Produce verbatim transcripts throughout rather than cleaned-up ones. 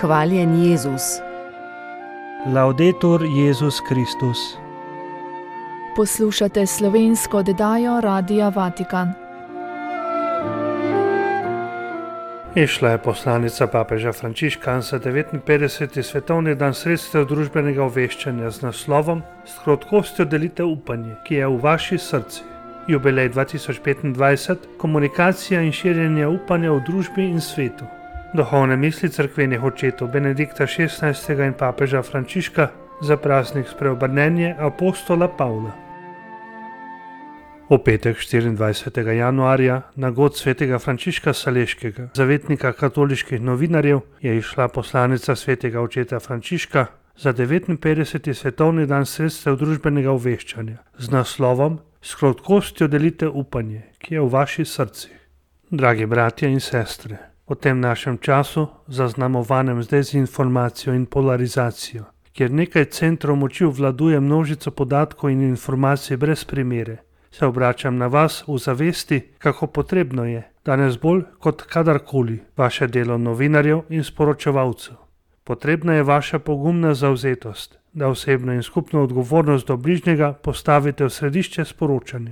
Hvaljen Jezus. Laudetur Jezus Kristus. Poslušate slovensko oddajo Radia Vatikan. Išla je poslanica papeža Frančiška za devetinpetdeseti svetovni dan sredstev družbenega obveščanja z naslovom S krotkostjo delite upanje, ki je v vaši srci. Jubilej dva tisoč petindvajset, komunikacija in širjenje upanja v družbi in svetu. Duhovne misli cerkvenih očetov Benedikta šestnajstega in papeža Frančiška za praznik spreobrnenje apostola Pavla. V petek štiriindvajsetega januarja na god svetega Frančiška Saleškega, zavetnika katoliških novinarjev, je išla poslanica svetega očeta Frančiška za devetinpetdeseti svetovni dan sredstev družbenega obveščanja z naslovom S krotkostjo delite upanje, ki je v vaši srci. Dragi bratje in sestre, v tem našem času, zaznamovanem z dezinformacijo in polarizacijo, kjer nekaj centrov moči vladuje množico podatkov in informacij brez primere, se obračam na vas v zavesti, kako potrebno je, danes bolj kot kadarkoli, vaše delo novinarjev in sporočevalcev. Potrebna je vaša pogumna zavzetost, da osebno in skupno odgovornost do bližnjega postavite v središče sporočanja.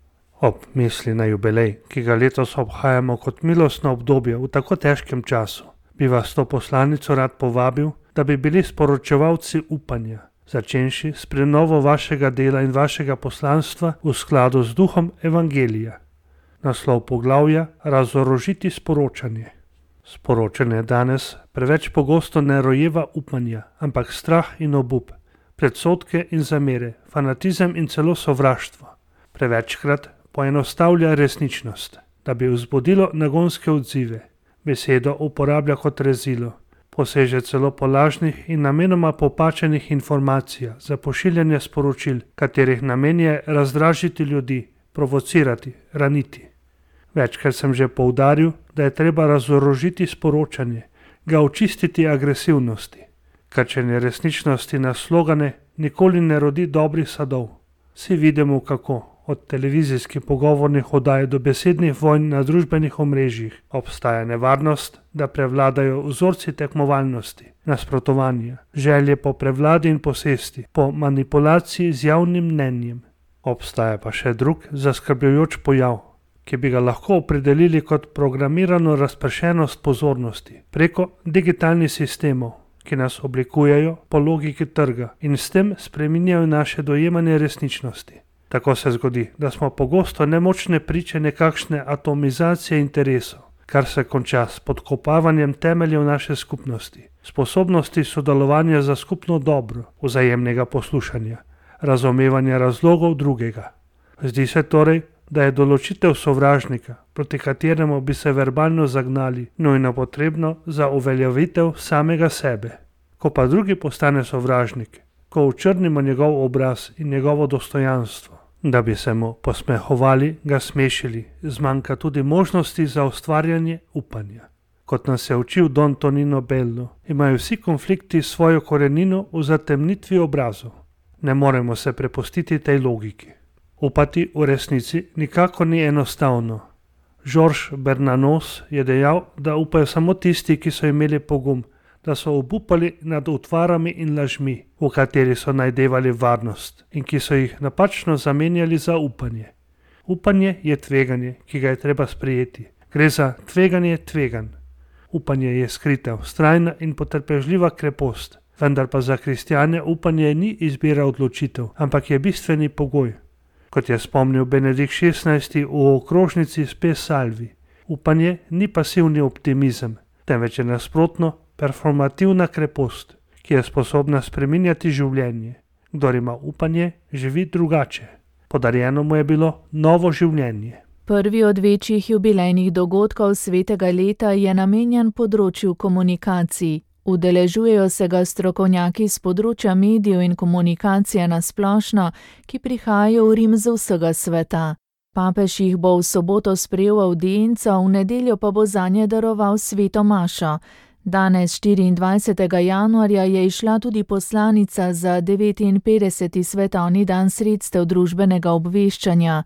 Ob misli na jubilej, ki ga letos obhajamo kot milostno obdobje v tako težkem času, bi vas to poslanico rad povabil, da bi bili sporočevalci upanja, začenši s prenovo vašega dela in vašega poslanstva v skladu z duhom evangelija. Naslov poglavja Razorožiti sporočanje. Sporočanje danes preveč pogosto ne rojeva upanja, ampak strah in obup, predsodke in zamere, fanatizem in celo sovraštvo. Prevečkrat poenostavlja resničnost, da bi vzbudilo nagonske odzive. Besedo uporablja kot rezilo, poseže celo po lažnih in namenoma popačenih informacijah za pošiljanje sporočil, katerih namen je razdražiti ljudi, provocirati, raniti. Večkrat sem že poudaril, da je treba razorožiti sporočanje, ga očistiti agresivnosti. Krčenje resničnosti na slogane nikoli ne rodi dobrih sadov. Vsi vidimo kako, od televizijskih pogovornih oddaj do besednih vojn na družbenih omrežjih, obstaja nevarnost, da prevladajo vzorci tekmovalnosti, nasprotovanja, želje po prevladi in posesti, po manipulaciji z javnim mnenjem. Obstaja pa še drug zaskrbljujoč pojav, ki bi ga lahko opredelili kot programirano razpršenost pozornosti preko digitalnih sistemov, ki nas oblikujejo po logiki trga in s tem spreminjajo naše dojemanje resničnosti. Tako se zgodi, da smo pogosto nemočne priče nekakšne atomizacije interesov, kar se konča s podkopavanjem temeljev naše skupnosti, sposobnosti sodelovanja za skupno dobro, vzajemnega poslušanja, razumevanja razlogov drugega. Zdi se torej, da je določitev sovražnika, proti kateremu bi se verbalno zagnali, nujno potrebno za uveljavitev samega sebe. Ko pa drugi postane sovražnik, ko očrnimo njegov obraz in njegovo dostojanstvo, da bi se mu posmehovali, ga smešili, zmanjka tudi možnosti za ustvarjanje upanja. Kot nas je učil Don Tonino Bello, imajo vsi konflikti svojo korenino v zatemnitvi obrazov. Ne moremo se prepustiti tej logiki. Upati v resnici nikako ni enostavno. Georges Bernanos je dejal, da upajo samo tisti, ki so imeli pogum, da so obupali nad utvarami in lažmi, v kateri so najdevali varnost in ki so jih napačno zamenjali za upanje. Upanje je tveganje, ki ga je treba sprejeti. Gre za tveganje tveganj. Upanje je skrita, vztrajna in potrpežljiva krepost, vendar pa za kristjane upanje ni izbira odločitev, ampak je bistveni pogoj. Kot je spomnil Benedikt šestnajsti v okrožnici Spe Salvi, upanje ni pasivni optimizem, temveč je nasprotno performativna krepost, ki je sposobna spreminjati življenje. Kdor ima upanje, živi drugače. Podarjeno mu je bilo novo življenje. Prvi od večjih jubilejnih dogodkov svetega leta je namenjen področju komunikacij. Udeležujejo se ga strokovnjaki z področja medijev in komunikacije na splošno, ki prihajajo v Rim z vsega sveta. Papež jih bo v soboto sprejel v audienco, v nedeljo pa bo zanje daroval sveto mašo. Danes, štiriindvajsetega januarja, je izšla tudi poslanica za devetinpetdeseti svetovni dan sredstev družbenega obveščanja.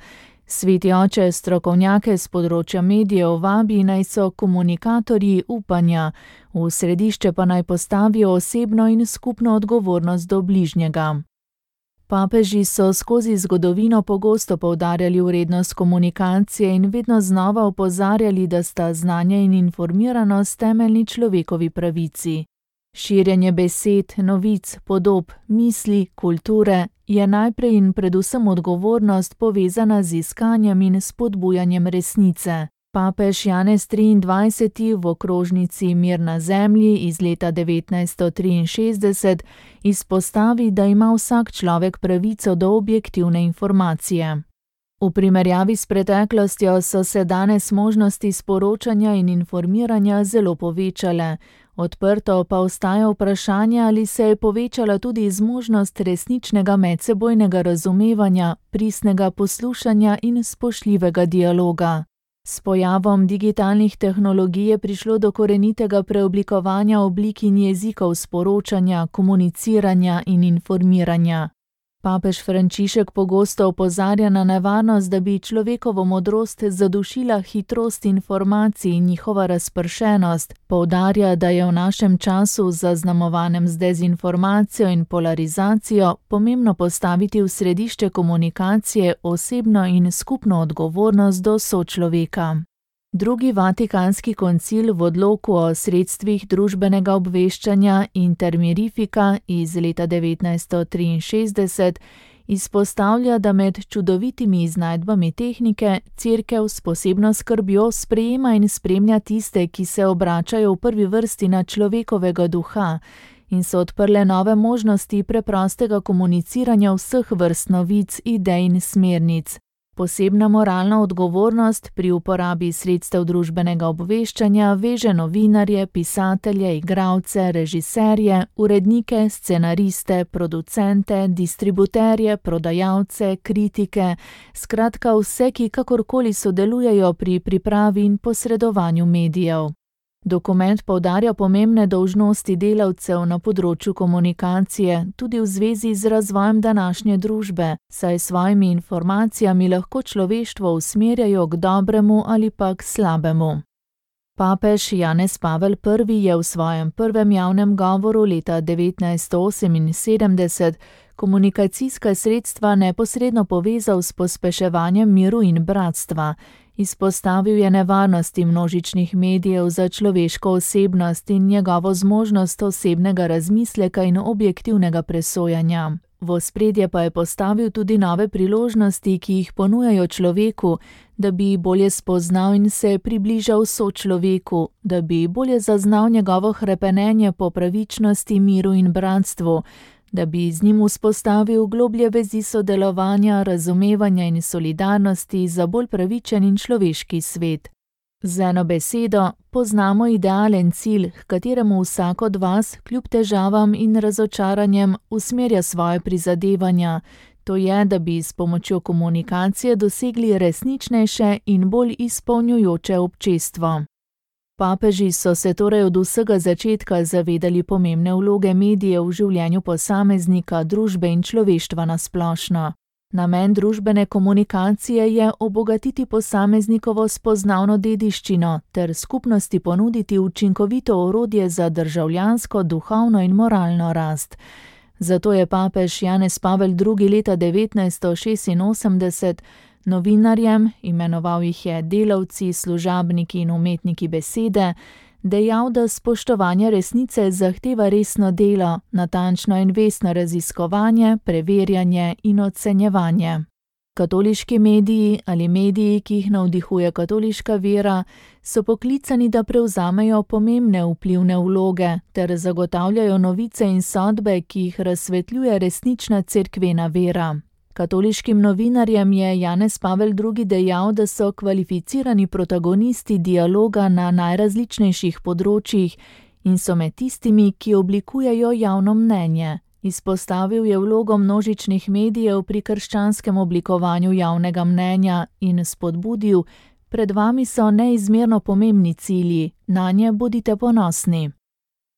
Sveti oče strokovnjake z področja medijev vabi, naj so komunikatorji upanja, v središče pa naj postavijo osebno in skupno odgovornost do bližnjega. Papeži so skozi zgodovino pogosto poudarjali vrednost komunikacije in vedno znova opozarjali, da sta znanje in informiranost temeljni človekovi pravici. Širjenje besed, novic, podob, misli, kulture je najprej in predvsem odgovornost povezana z iskanjem in spodbujanjem resnice. Papež Janez triindvajseti v okrožnici Mir na zemlji iz leta devetnajststo triinšestdeset izpostavi, da ima vsak človek pravico do objektivne informacije. V primerjavi s preteklostjo so se danes možnosti sporočanja in informiranja zelo povečale. Odprto pa ostaja vprašanje, ali se je povečala tudi zmožnost resničnega medsebojnega razumevanja, pristnega poslušanja in spoštljivega dialoga. S pojavom digitalnih tehnologij je prišlo do korenitega preoblikovanja oblik in jezikov sporočanja, komuniciranja in informiranja. Papež Frančišek pogosto opozarja na nevarnost, da bi človekovo modrost zadušila hitrost informacij in njihova razpršenost. Poudarja, da je v našem času, zaznamovanem z dezinformacijo in polarizacijo, pomembno postaviti v središče komunikacije osebno in skupno odgovornost do sočloveka. Drugi vatikanski koncil v odloku o sredstvih družbenega obveščanja Intermirifica iz leta devetnajststo triinšestdeset izpostavlja, da med čudovitimi iznajdbami tehnike Cerkev s posebno skrbjo sprejema in spremlja tiste, ki se obračajo v prvi vrsti na človekovega duha in so odprle nove možnosti preprostega komuniciranja vseh vrst novic, idej in smernic. Posebna moralna odgovornost pri uporabi sredstev družbenega obveščanja veže novinarje, pisatelje, igralce, režiserje, urednike, scenariste, producente, distributerje, prodajalce, kritike, skratka vse, ki kakorkoli sodelujejo pri pripravi in posredovanju medijev. Dokument poudarja pomembne dolžnosti delavcev na področju komunikacije, tudi v zvezi z razvojem današnje družbe, saj s svojimi informacijami lahko človeštvo usmerjajo k dobremu ali pa k slabemu. Papež Janez Pavel prvi je v svojem prvem javnem govoru leta devetnajststo oseminsedemdeset komunikacijska sredstva neposredno povezal s pospeševanjem miru in bratstva. Izpostavil je nevarnosti množičnih medijev za človeško osebnost in njegovo zmožnost osebnega razmisleka in objektivnega presojanja. V ospredje pa je postavil tudi nove priložnosti, ki jih ponujajo človeku, da bi bolje spoznal in se približal sočloveku, da bi bolje zaznal njegovo hrepenenje po pravičnosti, miru in bratstvu, da bi z njim vzpostavil globlje vezi sodelovanja, razumevanja in solidarnosti za bolj pravičen in človeški svet. Z eno besedo, poznamo idealen cilj, h kateremu vsak od vas, kljub težavam in razočaranjem, usmerja svoje prizadevanja. To je, da bi s pomočjo komunikacije dosegli resničnejše in bolj izpolnjujoče občestvo. Papeži so se torej od vsega začetka zavedali pomembne vloge medijev v življenju posameznika, družbe in človeštva nasplošno. Namen družbene komunikacije je obogatiti posameznikovo spoznavno dediščino ter skupnosti ponuditi učinkovito orodje za državljansko, duhovno in moralno rast. Zato je papež Janez Pavel drugi leta devetnajststo šestinosemdeset novinarjem, imenoval jih je delavci, služabniki in umetniki besede, dejal, da spoštovanje resnice zahteva resno delo, natančno in vestno raziskovanje, preverjanje in ocenjevanje. Katoliški mediji ali mediji, ki jih navdihuje katoliška vera, so poklicani, da prevzamejo pomembne vplivne vloge ter zagotavljajo novice in sodbe, ki jih razsvetljuje resnična cerkvena vera. Katoliškim novinarjem je Janez Pavel drugi dejal, da so kvalificirani protagonisti dialoga na najrazličnejših področjih in so med tistimi, ki oblikujejo javno mnenje. Izpostavil je vlogo množičnih medijev pri krščanskem oblikovanju javnega mnenja in spodbudil: "Pred vami so neizmerno pomembni cilji, nanje bodite ponosni."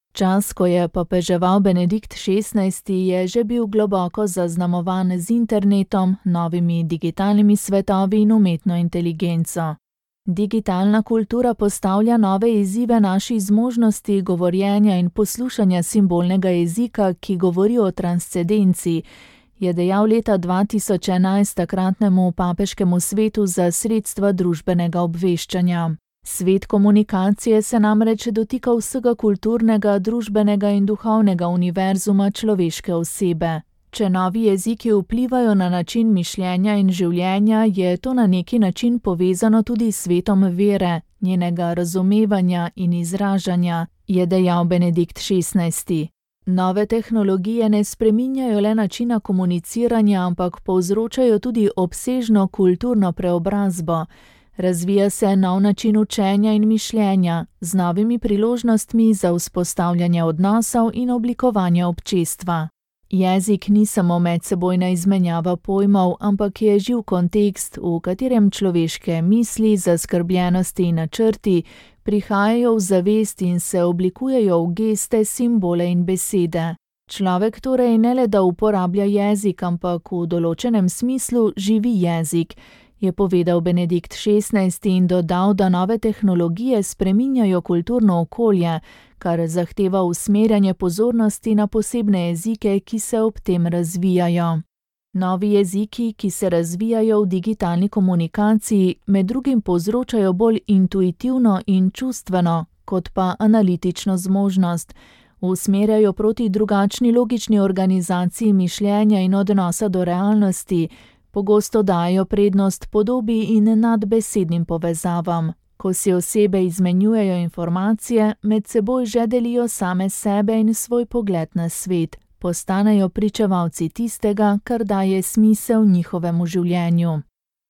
Čas, ko je papeževal Benedikt šestnajsti, je že bil globoko zaznamovan z internetom, novimi digitalnimi svetovi in umetno inteligenco. Digitalna kultura postavlja nove izzive naši zmožnosti govorjenja in poslušanja simbolnega jezika, ki govori o transcendenci, je dejal leta dva tisoč enajst takratnemu papeškemu svetu za sredstva družbenega obveščanja. Svet komunikacije se namreč dotika vsega kulturnega, družbenega in duhovnega univerzuma človeške osebe. Če novi jeziki vplivajo na način mišljenja in življenja, je to na neki način povezano tudi s svetom vere, njenega razumevanja in izražanja, je dejal Benedikt šestnajsti. Nove tehnologije ne spreminjajo le načina komuniciranja, ampak povzročajo tudi obsežno kulturno preobrazbo. Razvija se nov način učenja in mišljenja, z novimi priložnostmi za vzpostavljanje odnosov in oblikovanje občestva. Jezik ni samo medsebojna izmenjava pojmov, ampak je živ kontekst, v katerem človeške misli, zaskrbljenosti in načrti prihajajo v zavest in se oblikujejo v geste, simbole in besede. Človek torej ne le da uporablja jezik, ampak v določenem smislu živi jezik, je povedal Benedikt šestnajsti in dodal, da nove tehnologije spreminjajo kulturno okolje, kar zahteva usmerjanje pozornosti na posebne jezike, ki se ob tem razvijajo. Novi jeziki, ki se razvijajo v digitalni komunikaciji, med drugim povzročajo bolj intuitivno in čustveno, kot pa analitično zmožnost, usmerjajo proti drugačni logični organizaciji mišljenja in odnosa do realnosti, pogosto dajo prednost podobi in nadbesednim povezavam. Ko si osebe izmenjujejo informacije, med seboj že delijo same sebe in svoj pogled na svet, postanejo pričevalci tistega, kar daje smisel njihovemu življenju.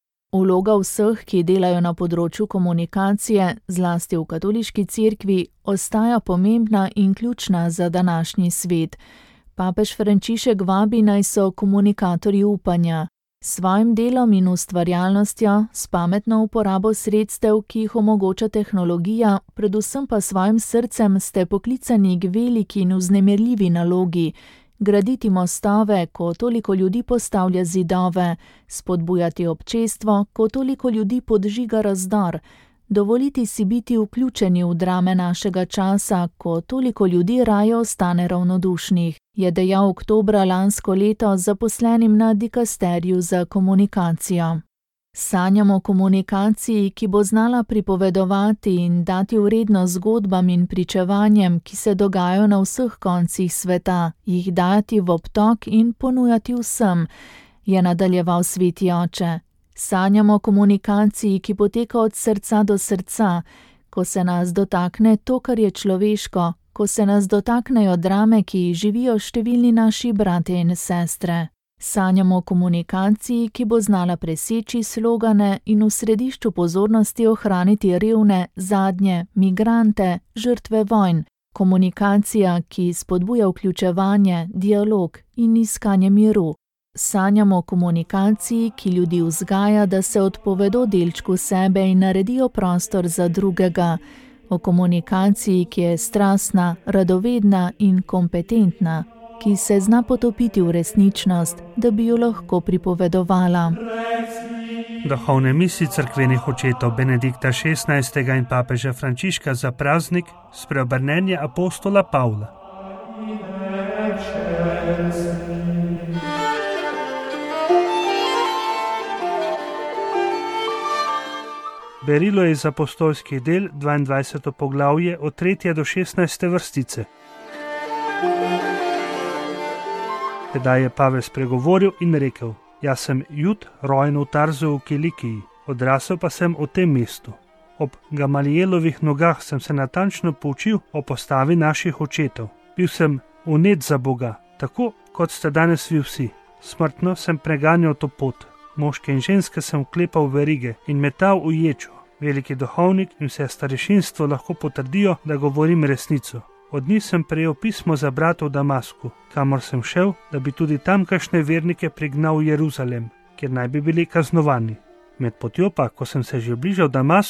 Vloga vseh, ki delajo na področju komunikacije, zlasti v katoliški cerkvi, ostaja pomembna in ključna za današnji svet. Papež Frančišek vabi, naj so komunikatorji upanja. S svojim delom in ustvarjalnostjo, s pametno uporabo sredstev, ki jih omogoča tehnologija, predvsem pa svojim srcem ste poklicani k veliki in vznemirljivi nalogi, graditi mostove, ko toliko ljudi postavlja zidove, spodbujati občestvo, ko toliko ljudi podžiga razdor, dovoliti si biti vključeni v drame našega časa, ko toliko ljudi raje ostane ravnodušnih, je dejal oktobra lansko leto zaposlenim na dikasteriju za komunikacijo. Sanjamo o komunikaciji, ki bo znala pripovedovati in dati vrednost zgodbam in pričevanjem, ki se dogajajo na vseh koncih sveta, jih dati v obtok in ponujati vsem, je nadaljeval sveti oče. Sanjamo o komunikaciji, ki poteka od srca do srca, ko se nas dotakne to, kar je človeško, ko se nas dotaknejo drame, ki jih živijo številni naši bratje in sestre. Sanjamo o komunikaciji, ki bo znala preseči slogane in v središču pozornosti ohraniti revne, zadnje, migrante, žrtve vojn. Komunikacija, ki spodbuja vključevanje, dialog in iskanje miru. Sanjamo o komunikaciji, ki ljudi vzgaja, da se odpovedo delčku sebe in naredijo prostor za drugega. O komunikaciji, ki je strastna, radovedna in kompetentna, ki se zna potopiti v resničnost, da bi jo lahko pripovedovala. Duhovne misli cerkvenih očetov Benedikta šestnajstega in papeža Frančiška za praznik spreobrnenja apostola Pavla. Berilo je iz apostolskih del, dvaindvajseto poglavje, od tretje do šestnajste vrstice. Tedaj je Pavel spregovoril in rekel: Jaz sem Jud, rojen v Tarzu v Kilikiji, odrasel pa sem v tem mestu. Ob Gamalielovih nogah sem se natančno poučil o postavi naših očetov. Bil sem vnet za Boga, tako kot ste danes vi vsi. Smrtno sem preganjal to pot. Moške in ženske sem vklepal v verige in metal v ječo. Veliki duhovnik in vse starešinstvo lahko potrdijo, da govorim resnico. Od njih sem prejel pismo za brata v Damasku, kamor sem šel, da bi tudi tamkajšnje vernike prignal v Jeruzalem, kjer naj bi bili kaznovani. Med potjo pa, ko sem se že bližal Damasku,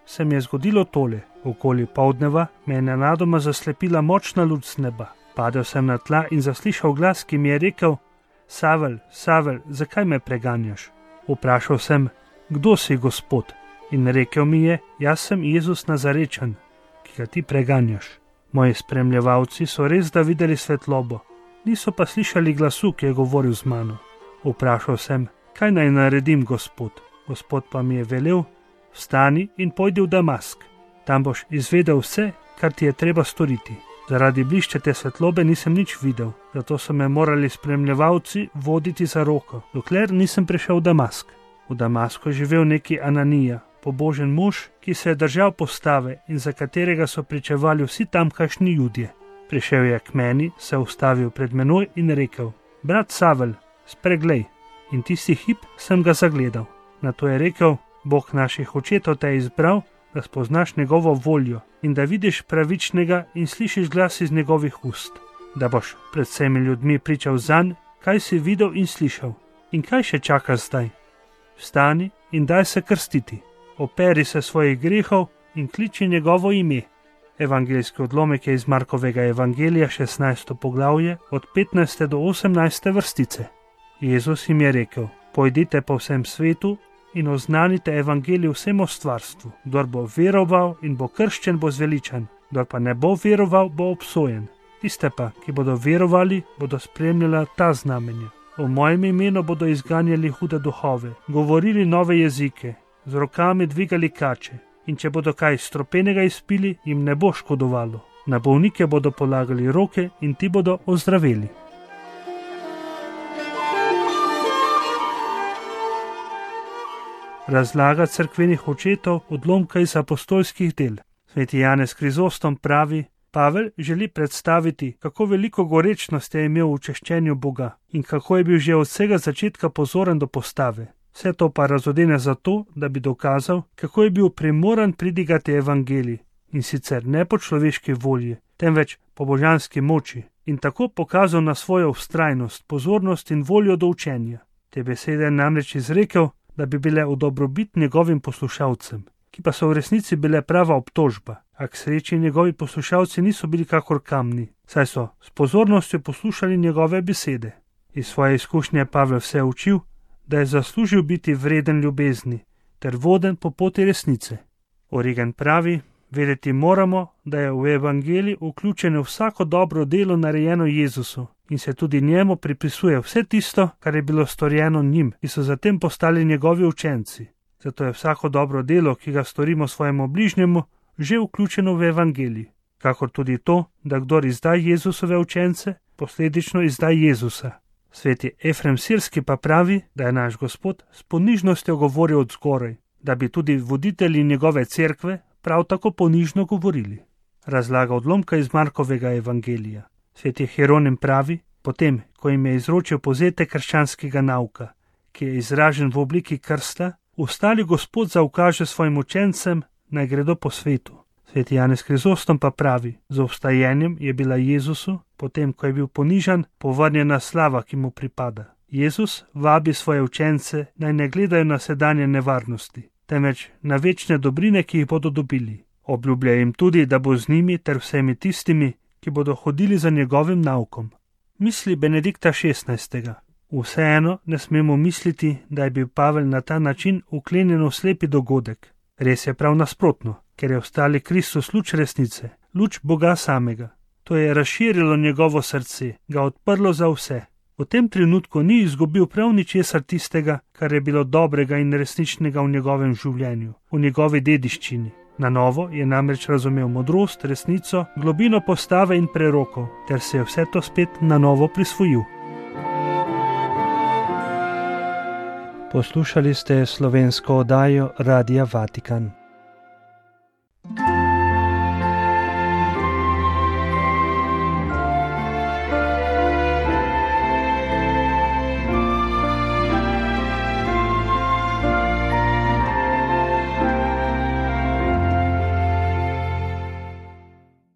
se mi je zgodilo tole. Okoli poldneva me je nenadoma zaslepila močna luč z neba. Padel sem na tla in zaslišal glas, ki mi je rekel: Savel, Savel, zakaj me preganjaš? Vprašal sem: Kdo si, Gospod? In rekel mi je: Jaz sem Jezus Nazarečan, ki ga ti preganjaš. Moji spremljevalci so res da videli svetlobo, niso pa slišali glasu, ki je govoril z mano. Vprašal sem: Kaj naj naredim, Gospod? Gospod pa mi je velel: Vstani in pojdi v Damask. Tam boš izvedel vse, kar ti je treba storiti. Zaradi bliščete svetlobe nisem nič videl, zato so me morali spremljevalci voditi za roko, dokler nisem prišel v Damask. V Damasku je živel neki Ananija, pobožen mož, ki se je držal postave in za katerega so pričevali vsi tamkajšnji Judje. Prišel je k meni, se ustavil pred menoj in rekel: Brat Savel, spreglej. In tisti hip sem ga zagledal. Nato je rekel: Bog naših očetov te je izbral, da spoznaš njegovo voljo in da vidiš pravičnega in slišiš glas iz njegovih ust, da boš pred vsemi ljudmi pričal zanj, kaj si videl in slišal. In kaj še čakaš zdaj? Vstani in daj se krstiti, operi se svojih grehov in kliči njegovo ime. Evangeljski odlomek je iz Markovega evangelija, šestnajsto poglavje, od petnajste do osemnajste vrstice. Jezus jim je rekel: Pojdite po vsem svetu in oznanite evangelij vsemu stvarstvu. Kdor bo veroval in bo krščen, bo zveličan, kdor pa ne bo veroval, bo obsojen. Tiste pa, ki bodo verovali, bodo spremljala ta znamenja. V mojem imenu bodo izganjali hude duhove, govorili nove jezike, z rokami dvigali kače, in če bodo kaj stropenega izpili, jim ne bo škodovalo. Na bolnike bodo polagali roke in ti bodo ozdraveli. Razlaga cerkvenih očetov odlomka iz apostolskih del. Sveti Janez Krizostom pravi: Pavel želi predstaviti, kako veliko gorečnosti je imel v češčenju Boga in kako je bil že od vsega začetka pozoren do postave. Vse to pa razodene zato, da bi dokazal, kako je bil primoran pridigati evangelij, in sicer ne po človeški volji, temveč po božanski moči, in tako pokazal na svojo vztrajnost, pozornost in voljo do učenja. Te besede je namreč izrekel, da bi bile v dobrobit njegovim poslušalcem, ki pa so v resnici bile prava obtožba, a k sreči njegovi poslušalci niso bili kakor kamni, saj so s pozornostjo poslušali njegove besede. Iz svoje izkušnje Pavel vse učil, da je zaslužil biti vreden ljubezni ter voden po poti resnice. Origen pravi: vedeti moramo, da je v evangelij vključeno vsako dobro delo narejeno Jezusu in se tudi njemu pripisuje vse tisto, kar je bilo storjeno njim, ki so zatem postali njegovi učenci. Zato je vsako dobro delo, ki ga storimo svojemu bližnjemu, že vključeno v evangelij, kakor tudi to, da kdor izda Jezusove učence, posledično izda Jezusa. Sveti Efrem Sirski pa pravi, da je naš Gospod s ponižnostjo govoril od zgoraj, da bi tudi voditelji njegove cerkve prav tako ponižno govorili. Razlaga odlomka iz Markovega evangelija. Sveti Hieronim pravi: potem, ko jim je izročil povzetek krščanskega nauka, ki je izražen v obliki krsta, ustali Gospod zaukaže svojim učencem, naj gredo po svetu. Sveti Janez Krizostom pa pravi: z vstajenjem je bila Jezusu, potem ko je bil ponižan, povrnjena slava, ki mu pripada. Jezus vabi svoje učence, naj ne gledajo na sedanje nevarnosti, temveč na večne dobrine, ki jih bodo dobili. Obljublja jim tudi, da bo z njimi ter vsemi tistimi, ki bodo hodili za njegovim naukom. Misli Benedikta šestnajstega. Vseeno ne smemo misliti, da je bil Pavel na ta način vklenjen v slepi dogodek. Res je prav nasprotno, ker je vstali Kristus luč resnice, luč Boga samega. To je razširilo njegovo srce, ga odprlo za vse. V tem trenutku ni izgubil prav ničesar tistega, kar je bilo dobrega in resničnega v njegovem življenju, v njegovi dediščini. Na novo je namreč razumel modrost, resnico, globino postave in prerokov, ter se je vse to spet na novo prisvojil. Poslušali ste slovensko oddajo Radia Vatikan.